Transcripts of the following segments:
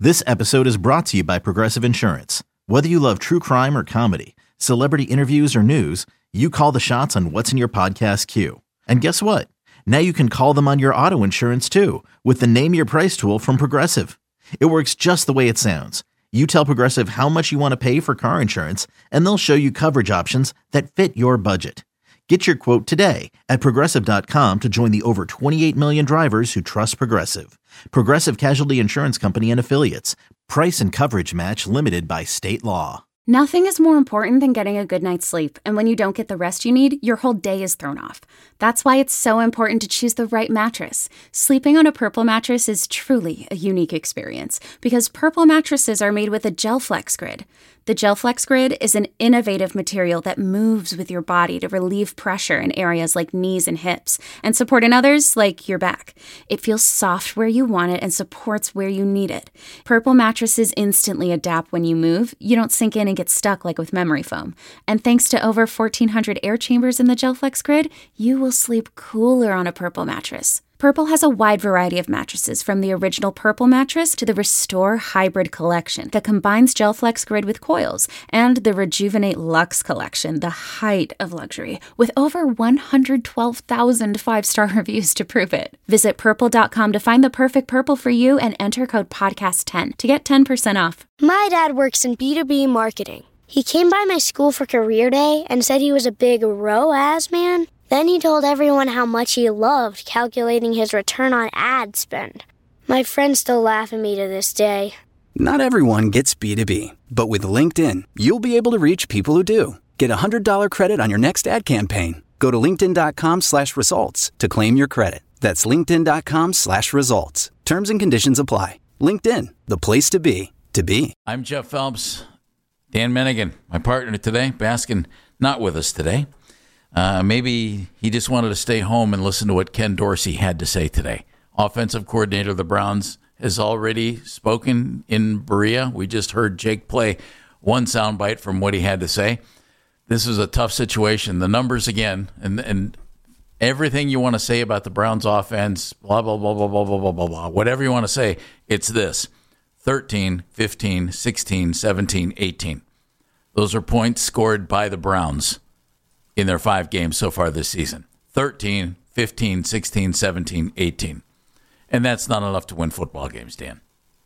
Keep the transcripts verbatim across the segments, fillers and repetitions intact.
This episode is brought to you by Progressive Insurance. Whether you love true crime or comedy, celebrity interviews or news, you call the shots on what's in your podcast queue. And guess what? Now you can call them on your auto insurance too with the Name Your Price tool from Progressive. It works just the way it sounds. You tell Progressive how much you want to pay for car insurance, and they'll show you coverage options that fit your budget. Get your quote today at Progressive dot com to join the over twenty-eight million drivers who trust Progressive. Progressive Casualty Insurance Company and Affiliates. Price and coverage match limited by state law. Nothing is more important than getting a good night's sleep, and when you don't get the rest you need, your whole day is thrown off. That's why it's so important to choose the right mattress. Sleeping on a Purple mattress is truly a unique experience because Purple mattresses are made with a GelFlex grid. The GelFlex grid is an innovative material that moves with your body to relieve pressure in areas like knees and hips and support in others like your back. It feels soft where you want it and supports where you need it. Purple mattresses instantly adapt when you move. You don't sink in and get stuck like with memory foam. And thanks to over fourteen hundred air chambers in the GelFlex grid, you will sleep cooler on a Purple mattress. Purple has a wide variety of mattresses, from the original Purple mattress to the Restore Hybrid collection that combines GelFlex grid with coils, and the Rejuvenate Luxe collection, the height of luxury, with over one hundred twelve thousand five-star reviews to prove it. Visit purple dot com to find the perfect Purple for you and enter code podcast ten to get ten percent off. My dad works in B two B marketing. He came by my school for career day and said he was a big R O A S man. Then he told everyone how much he loved calculating his return on ad spend. My friends still laugh at me to this day. Not everyone gets B two B, but with LinkedIn, you'll be able to reach people who do. Get a one hundred dollars credit on your next ad campaign. Go to linkedin dot com slash results to claim your credit. That's linkedin dot com slash results. Terms and conditions apply. LinkedIn, the place to be, to be. I'm Jeff Phelps. Dan Mennigan, my partner today. Baskin, not with us today. Uh, maybe he just wanted to stay home and listen to what Ken Dorsey had to say today. Offensive coordinator of the Browns has already spoken in Berea. We just heard Jake play one soundbite from what he had to say. This is a tough situation. The numbers again, and and everything you want to say about the Browns offense, blah, blah, blah, blah, blah, blah, blah, blah, blah. Whatever you want to say, it's this. thirteen, fifteen, sixteen, seventeen, eighteen. Those are points scored by the Browns in their five games so far this season. thirteen, fifteen, sixteen, seventeen, eighteen. And that's not enough to win football games, Dan.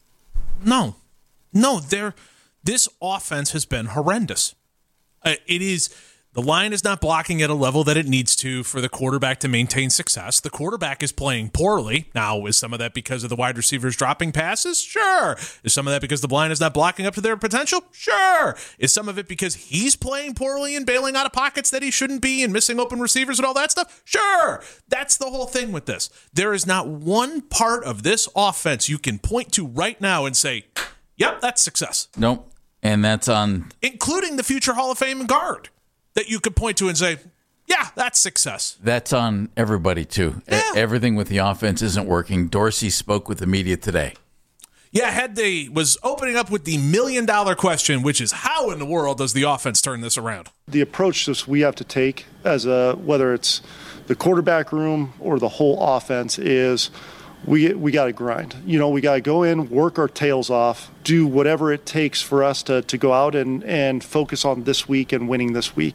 No. No, they're, this offense has been horrendous. Uh, it is... The line is not blocking at a level that it needs to for the quarterback to maintain success. The quarterback is playing poorly. Now, is some of that because of the wide receivers dropping passes? Sure. Is some of that because the line is not blocking up to their potential? Sure. Is some of it because he's playing poorly and bailing out of pockets that he shouldn't be and missing open receivers and all that stuff? Sure. That's the whole thing with this. There is not one part of this offense you can point to right now and say, yep, that's success. Nope. And that's on... Including the future Hall of Fame guard that you could point to and say, yeah, that's success. That's on everybody, too. Yeah. E- everything with the offense isn't working. Dorsey spoke with the media today. Yeah, had they was opening up with the million-dollar question, which is how in the world does the offense turn this around? The approach that we have to take, as a whether it's the quarterback room or the whole offense, is we we got to grind. You know, we got to go in, work our tails off, do whatever it takes for us to, to go out and, and focus on this week and winning this week.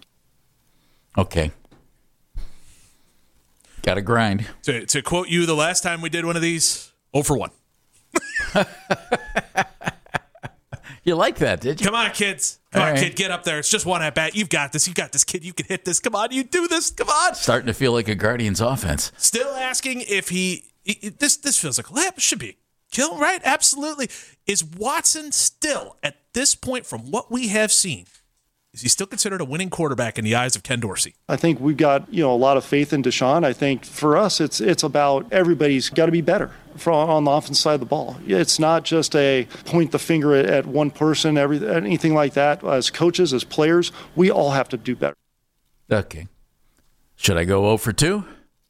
Okay. Got to grind. To, to quote you, the last time we did one of these, oh for one. You like that, did you? Come on, kids. Come All on, right. kid. Get up there. It's just one at bat. You've got this. You got this, kid. You can hit this. Come on. You do this. Come on. Starting to feel like a Guardians offense. Still asking if he – this this feels like – should be kill, right? Absolutely. Is Watson still, at this point, from what we have seen, is he still considered a winning quarterback in the eyes of Ken Dorsey? I think we've got, you know, a lot of faith in Deshaun. I think for us, it's it's about everybody's got to be better from on the offense side of the ball. It's not just a point the finger at, at one person, every, anything like that. As coaches, as players, we all have to do better. Okay. Should I go oh for two?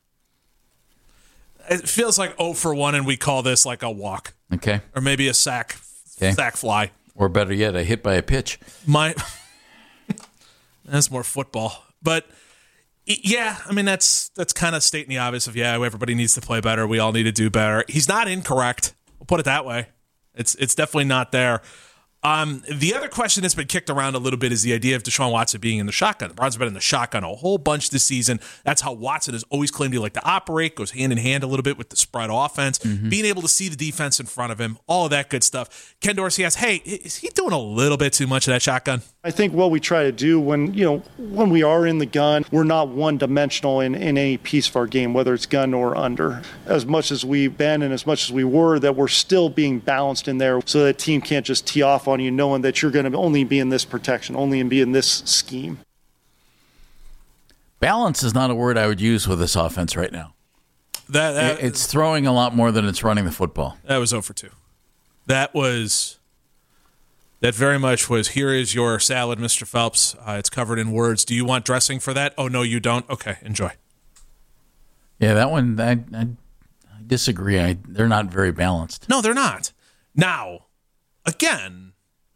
It feels like oh for one, and we call this like a walk. Okay. Or maybe a sack, Okay. sack fly. Or better yet, a hit by a pitch. My That's more football. But, yeah, I mean, that's that's kind of stating the obvious of, yeah, everybody needs to play better. We all need to do better. He's not incorrect. We'll put it that way. It's it's definitely not there. Um, the other question that's been kicked around a little bit is the idea of Deshaun Watson being in the shotgun. The Browns have been in the shotgun a whole bunch this season. That's how Watson has always claimed he like to operate, goes hand in hand a little bit with the spread offense, mm-hmm. being able to see the defense in front of him, all of that good stuff. Ken Dorsey asks, hey, is he doing a little bit too much of that shotgun? I think what we try to do when, you know, when we are in the gun, we're not one-dimensional in, in any piece of our game, whether it's gun or under. As much as we've been and as much as we were, that we're still being balanced in there so that team can't just tee off on you knowing that you're going to only be in this protection, only be in this scheme. Balance is not a word I would use with this offense right now. That, that It's throwing a lot more than it's running the football. That was zero for two. That was... That very much was, here is your salad, Mister Phelps. Uh, it's covered in words. Do you want dressing for that? Oh, no, you don't? Okay, enjoy. Yeah, that one, I, I, I disagree. I, they're not very balanced. No, they're not. Now, again,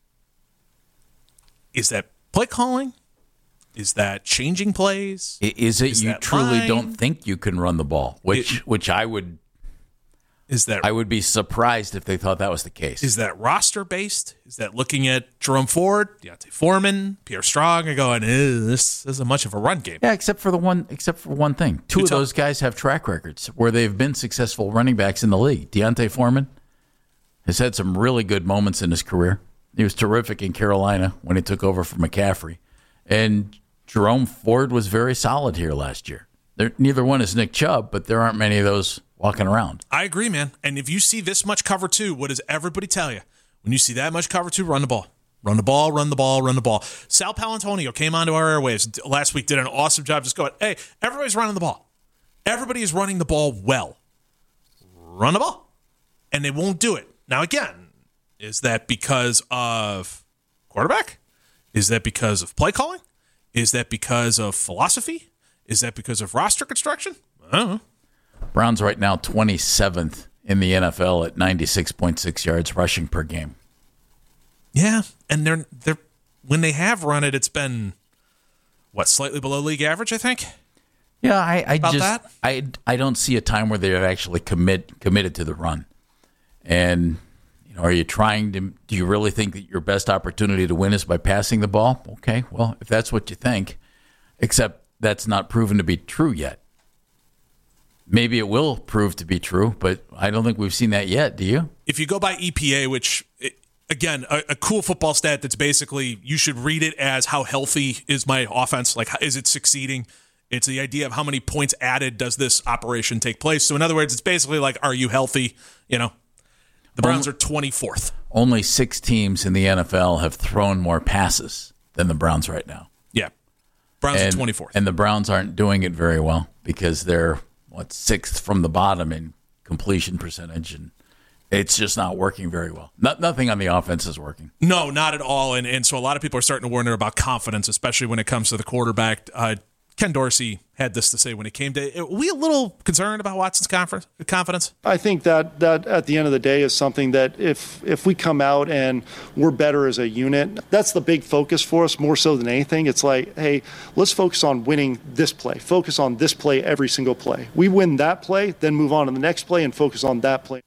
is that play calling? Is that changing plays? Is it is you truly line? Don't think you can run the ball, which it, which I would... Is that I would be surprised if they thought that was the case. Is that roster based? Is that looking at Jerome Ford, Deontay Foreman, Pierre Strong, and going, this isn't much of a run game? Yeah, except for the one, except for one thing. Two you of tell- those guys have track records where they've been successful running backs in the league. Deontay Foreman has had some really good moments in his career. He was terrific in Carolina when he took over for McCaffrey, and Jerome Ford was very solid here last year. There, neither one is Nick Chubb, but there aren't many of those walking around. I agree, man. And if you see this much cover two, what does everybody tell you? When you see that much cover two, run the ball. Run the ball, run the ball, run the ball. Sal Palantonio came onto our airwaves last week, did an awesome job just going, hey, everybody's running the ball. Everybody is running the ball well. Run the ball. And they won't do it. Now, again, is that because of quarterback? Is that because of play calling? Is that because of philosophy? Is that because of roster construction? I don't know. Browns right now twenty-seventh in the N F L at ninety-six point six yards rushing per game. Yeah, and they're they're when they have run it, it's been what, slightly below league average, I think. Yeah, I, I About just that? I I don't see a time where they're actually commit committed to the run. And you know, are you trying to? Do you really think that your best opportunity to win is by passing the ball? Okay, well, if that's what you think, except that's not proven to be true yet. Maybe it will prove to be true, but I don't think we've seen that yet. Do you? If you go by E P A, which, again, a, a cool football stat that's basically, you should read it as how healthy is my offense? Like, is it succeeding? It's the idea of how many points added does this operation take place. So, in other words, it's basically like, are you healthy? You know, the Browns are twenty-fourth. Only six teams in the N F L have thrown more passes than the Browns right now. Yeah. Browns and, are twenty-fourth. And the Browns aren't doing it very well because they're, what, sixth from the bottom in completion percentage, and it's just not working very well. Not, nothing on the offense is working. No, not at all. And and so a lot of people are starting to wonder about confidence, especially when it comes to the quarterback. Uh, Ken Dorsey had this to say when it came to, are we a little concerned about Watson's confidence? I think that that at the end of the day is something that if if we come out and we're better as a unit, that's the big focus for us more so than anything. It's like, hey, let's focus on winning this play. Focus on this play every single play. We win that play, then move on to the next play and focus on that play.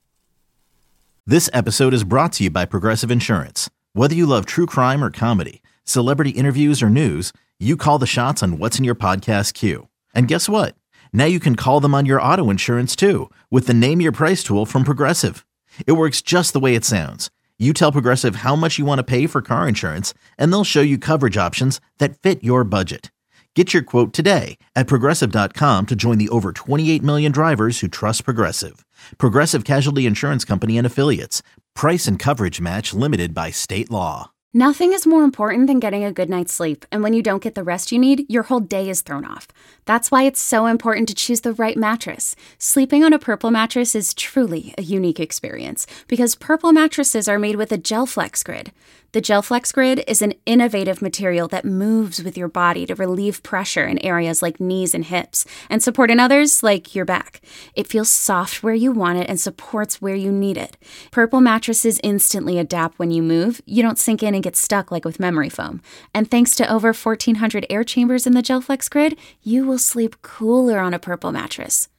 This episode is brought to you by Progressive Insurance. Whether you love true crime or comedy, celebrity interviews or news, you call the shots on what's in your podcast queue. And guess what? Now you can call them on your auto insurance too with the Name Your Price tool from Progressive. It works just the way it sounds. You tell Progressive how much you want to pay for car insurance, and they'll show you coverage options that fit your budget. Get your quote today at Progressive dot com to join the over twenty-eight million drivers who trust Progressive. Progressive Casualty Insurance Company and Affiliates. Price and coverage match limited by state law. Nothing is more important than getting a good night's sleep, and when you don't get the rest you need, your whole day is thrown off. That's why it's so important to choose the right mattress. Sleeping on a Purple mattress is truly a unique experience because Purple mattresses are made with a GelFlex Grid. The GelFlex Grid is an innovative material that moves with your body to relieve pressure in areas like knees and hips and support in others like your back. It feels soft where you want it and supports where you need it. Purple mattresses instantly adapt when you move. You don't sink in and get stuck like with memory foam. And thanks to over fourteen hundred air chambers in the GelFlex Grid, you will sleep cooler on a Purple mattress.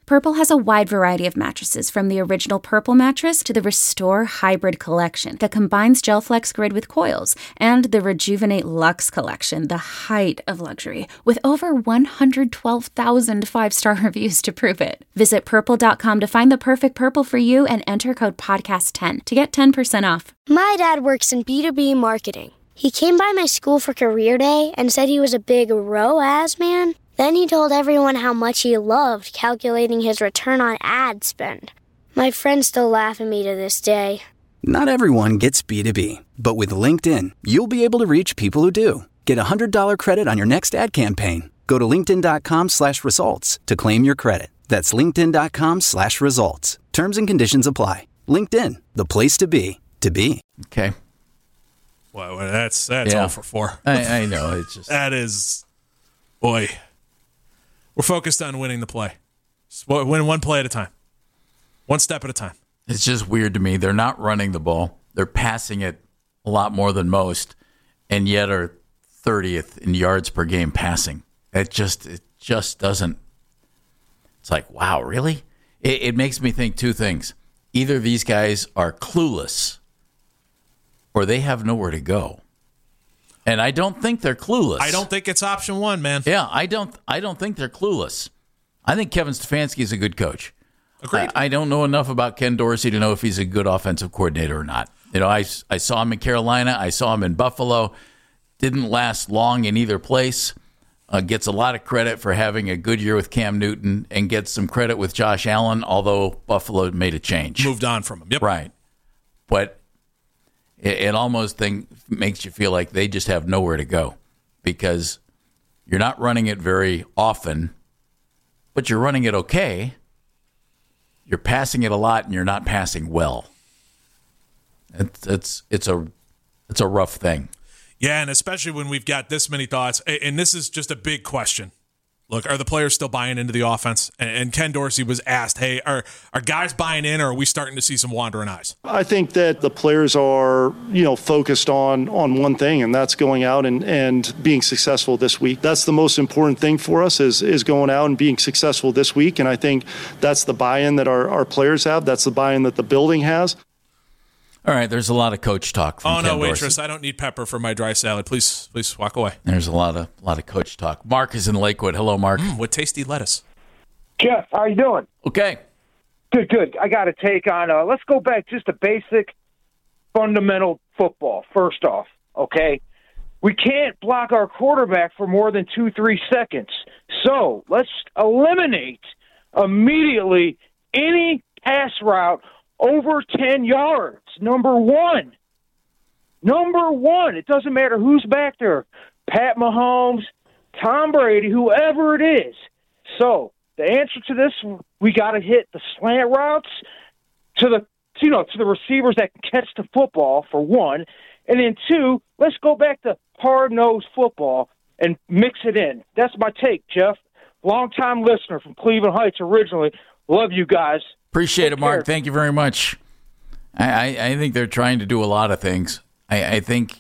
Purple has a wide variety of mattresses, from the original Purple mattress to the Restore Hybrid collection that combines GelFlex Grid with coils, and the Rejuvenate Luxe collection, the height of luxury, with over one hundred twelve thousand five-star reviews to prove it. Visit purple dot com to find the perfect Purple for you and enter code podcast ten to get ten percent off. My dad works in B two B marketing. He came by my school for career day and said he was a big R O A S man. Then he told everyone how much he loved calculating his return on ad spend. My friends still laugh at me to this day. Not everyone gets B two B, but with LinkedIn, you'll be able to reach people who do. Get a one hundred dollars credit on your next ad campaign. Go to linkedin dot com slash results to claim your credit. That's linkedin dot com slash results. Terms and conditions apply. LinkedIn, the place to be, to be. Okay. Well, that's that's Yeah. all for four. I, I know. It's just That is, boy, we're focused on winning the play. Just win one play at a time, one step at a time. it's just weird to me. They're not running the ball. They're passing it a lot more than most, and yet are thirtieth in yards per game passing. It just it just doesn't. It's like, wow, really? It, it makes me think two things. Either these guys are clueless, or they have nowhere to go. And I don't think they're clueless. I don't think it's option one, man. Yeah, I don't. I don't think they're clueless. I think Kevin Stefanski is a good coach. Agreed. I, I don't know enough about Ken Dorsey to know if he's a good offensive coordinator or not. You know, I, I saw him in Carolina. I saw him in Buffalo. Didn't last long in either place. Uh, gets a lot of credit for having a good year with Cam Newton, and gets some credit with Josh Allen, although Buffalo made a change. Moved on from him. Yep. Right. But it, it almost thing, makes you feel like they just have nowhere to go, because you're not running it very often, but you're running it okay. You're passing it a lot, and you're not passing well. It's it's it's a it's a rough thing. Yeah, and especially when we've got this many thoughts, and this is just a big question. Look, are the players still buying into the offense? And Ken Dorsey was asked, hey, are are guys buying in, or are we starting to see some wandering eyes? I think that the players are, you know, focused on on one thing, and that's going out and, and being successful this week. That's the most important thing for us is is going out and being successful this week. And I think that's the buy-in that our, our players have. That's the buy-in that the building has. All right, there's a lot of coach talk from Oh, Ken no, Dorsey. waitress, I don't need pepper for my dry salad. Please, please walk away. There's a lot of lot of coach talk. Mark is in Lakewood. Hello, Mark. Mm, with tasty lettuce. Jeff, how you doing? Okay. Good, good. I got a take on, uh, let's go back just to basic, fundamental football, first off, okay? We can't block our quarterback for more than two, three seconds. So let's eliminate immediately any pass route over ten yards. Number one. Number one. It doesn't matter who's back there. Pat Mahomes, Tom Brady, whoever it is. So the answer to this, we got to hit the slant routes to the you know to the receivers that can catch the football, for one. And then two, let's go back to hard-nosed football and mix it in. That's my take, Jeff. Long-time listener from Cleveland Heights originally. Love you guys. Appreciate Take it, Mark. care. Thank you very much. I, I, I think they're trying to do a lot of things. I, I think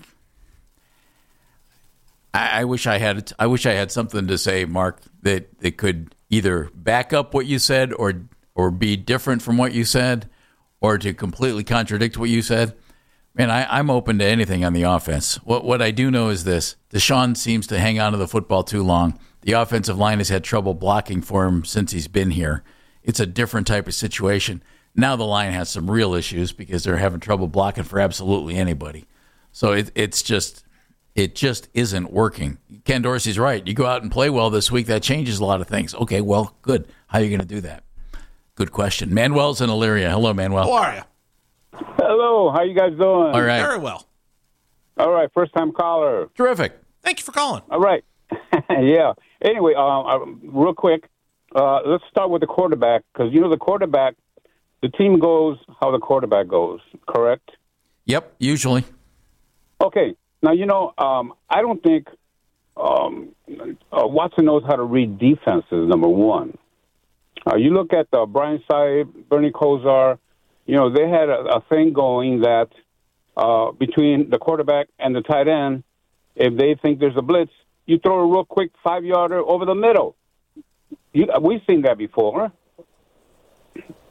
I, I wish I had I wish I had something to say, Mark, that, that could either back up what you said or or be different from what you said, or to completely contradict what you said. Man, I, I'm open to anything on the offense. What what I do know is this: Deshaun seems to hang on to the football too long. The offensive line has had trouble blocking for him since he's been here. It's a different type of situation. Now the line has some real issues because they're having trouble blocking for absolutely anybody. So it, it's just, it just isn't working. Ken Dorsey's right. You go out and play well this week, that changes a lot of things. Okay, well, good. How are you going to do that? Good question. Manuel's in Elyria. Hello, Manuel. How are you? Hello, how you guys doing? All right. Very well. All right, first time caller. Terrific. Thank you for calling. All right. Yeah. Anyway, um, uh, real quick, uh, let's start with the quarterback, because, you know, the quarterback, the team goes how the quarterback goes, correct? Yep, usually. Okay. Now, you know, um, I don't think um, uh, Watson knows how to read defenses, number one. Uh, you look at uh, Brian Saib, Bernie Kosar, you know, they had a, a thing going that uh, between the quarterback and the tight end, if they think there's a blitz, you throw a real quick five-yarder over the middle. You, we've seen that before.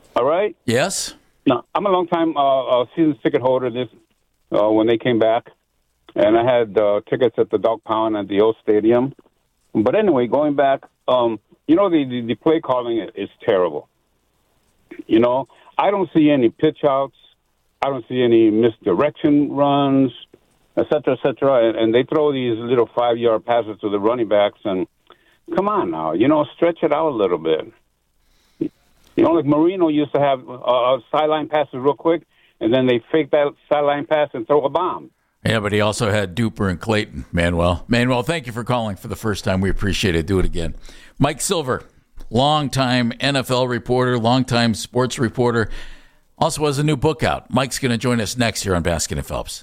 All right? Yes? Now, I'm a long-time uh, uh, season ticket holder this uh, when they came back, and I had uh, tickets at the Dog Pound at the old stadium. But anyway, going back, um, you know, the, the, the play calling is terrible. You know, I don't see any pitch outs. I don't see any misdirection runs, et cetera, et cetera. And, and they throw these little five-yard passes to the running backs. And come on now, you know, stretch it out a little bit. You know, like Marino used to have uh, sideline passes real quick, and then they fake that sideline pass and throw a bomb. Yeah, but he also had Duper and Clayton, Manuel. Manuel, thank you for calling for the first time. We appreciate it. Do it again. Mike Silver, longtime N F L reporter, longtime sports reporter, also has a new book out. Mike's going to join us next here on Baskin and Phelps.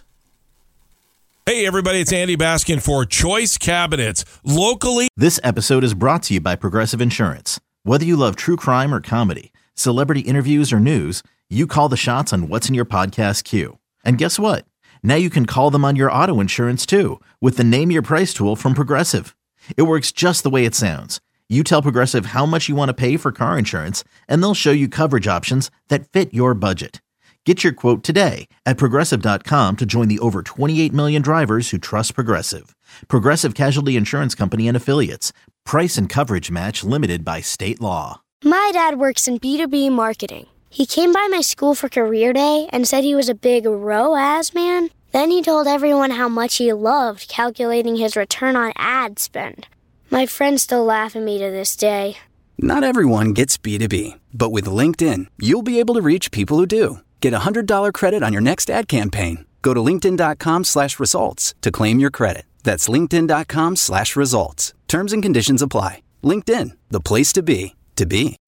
Hey, everybody, it's Andy Baskin for Choice Cabinets. Locally. This episode is brought to you by Progressive Insurance. Whether you love true crime or comedy, celebrity interviews or news, you call the shots on what's in your podcast queue. And guess what? Now you can call them on your auto insurance, too, with the Name Your Price tool from Progressive. It works just the way it sounds. You tell Progressive how much you want to pay for car insurance, and they'll show you coverage options that fit your budget. Get your quote today at Progressive dot com to join the over twenty-eight million drivers who trust Progressive. Progressive Casualty Insurance Company and Affiliates. Price and coverage match limited by state law. My dad works in B two B marketing. He came by my school for career day and said he was a big R O A S man. Then he told everyone how much he loved calculating his return on ad spend. My friends still laugh at me to this day. Not everyone gets B two B, but with LinkedIn, you'll be able to reach people who do. Get a one hundred dollars credit on your next ad campaign. Go to linkedin.com slash results to claim your credit. That's linkedin.com slash results. Terms and conditions apply. LinkedIn, the place to be, to be.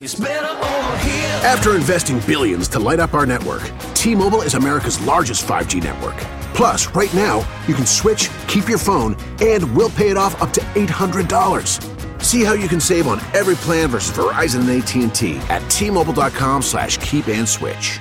After investing billions to light up our network, T-Mobile is America's largest five G network. Plus, right now, you can switch, keep your phone, and we'll pay it off up to eight hundred dollars. See how you can save on every plan versus Verizon and A T and T at T-Mobile.com slash keep and switch.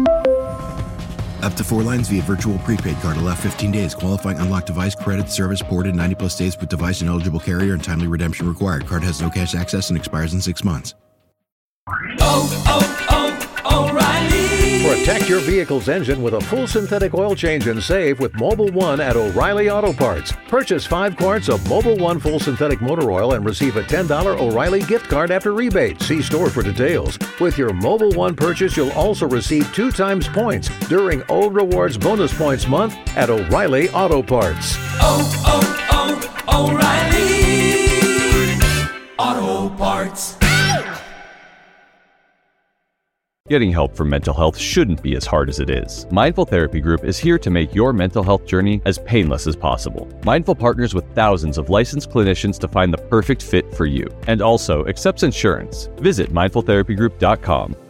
Up to four lines via virtual prepaid card. Allow fifteen days. Qualifying unlocked device credit service ported ninety plus days with device and eligible carrier and timely redemption required. Card has no cash access and expires in six months. Oh, oh, oh, O'Reilly. Protect your vehicle's engine with a full synthetic oil change and save with Mobil one at O'Reilly Auto Parts. Purchase five quarts of Mobil one full synthetic motor oil and receive a ten dollars O'Reilly gift card after rebate. See store for details. With your Mobil one purchase, you'll also receive two times points during O Rewards Bonus Points Month at O'Reilly Auto Parts. Oh, oh, oh, O'Reilly Auto Parts. Getting help for mental health shouldn't be as hard as it is. Mindful Therapy Group is here to make your mental health journey as painless as possible. Mindful partners with thousands of licensed clinicians to find the perfect fit for you, and also accepts insurance. Visit mindful therapy group dot com.